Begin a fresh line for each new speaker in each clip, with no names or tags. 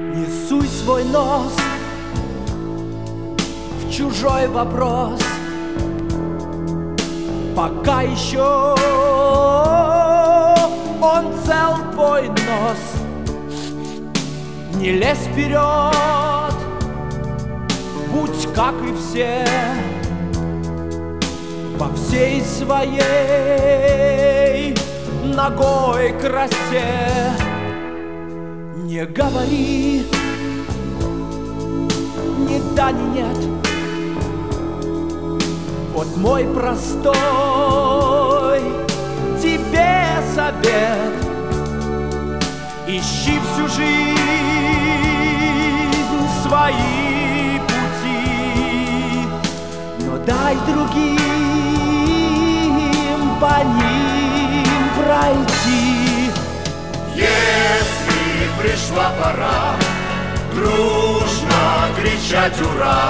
Не суй свой нос в чужой вопрос, пока еще он цел, твой нос. Не лезь вперед, будь как и все, во всей своей ногой красе. Не говори ни да, ни нет. Вот мой простой тебе совет: ищи всю жизнь свои пути, но дай другим по ним пройти.
Если пришла пора дружно кричать «Ура!»,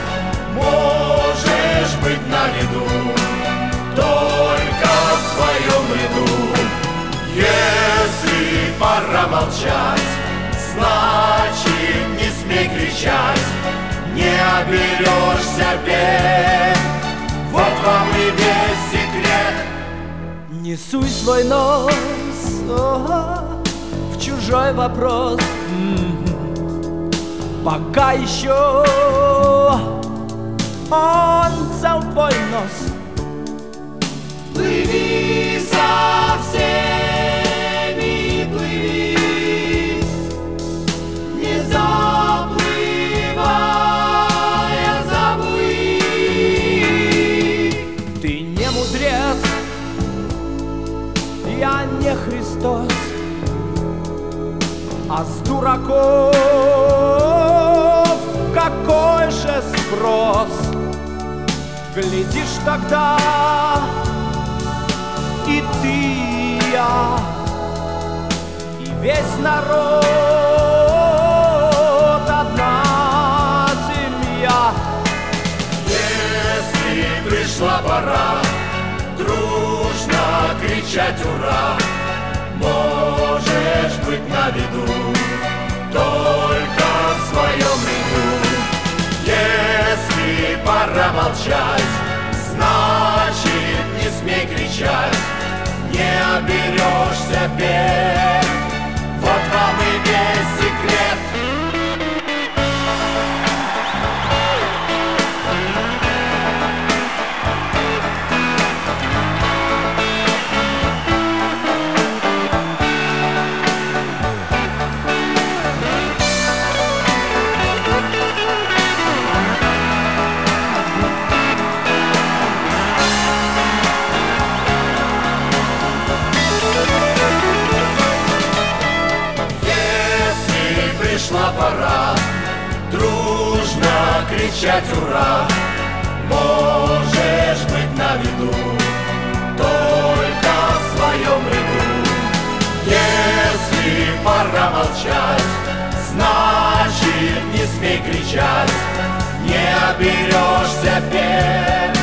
можешь быть на виду только в своем ряду. Если пора молчать, значит не смей кричать, не оберешься бед. Вот вам и весь секрет.
Не суй свой нос в чужой вопрос, пока еще он цел, твой нос.
Плыви со всеми, плыви, не заплывая, заплыви.
Ты не мудрец, я не Христос, а с дураков какой же спрос? Глядишь тогда и ты, и я, и весь народ, одна семья.
Если пришла пора дружно кричать «Ура!», можешь быть на виду только в своем ряду. Если пора молчать, значит не смей кричать, не оберешься бед. Вот вам и весь секрет. Пришла пора дружно кричать «Ура!», можешь быть на виду только в своем ряду. Если пора молчать, значит не смей кричать, не оберешься бед.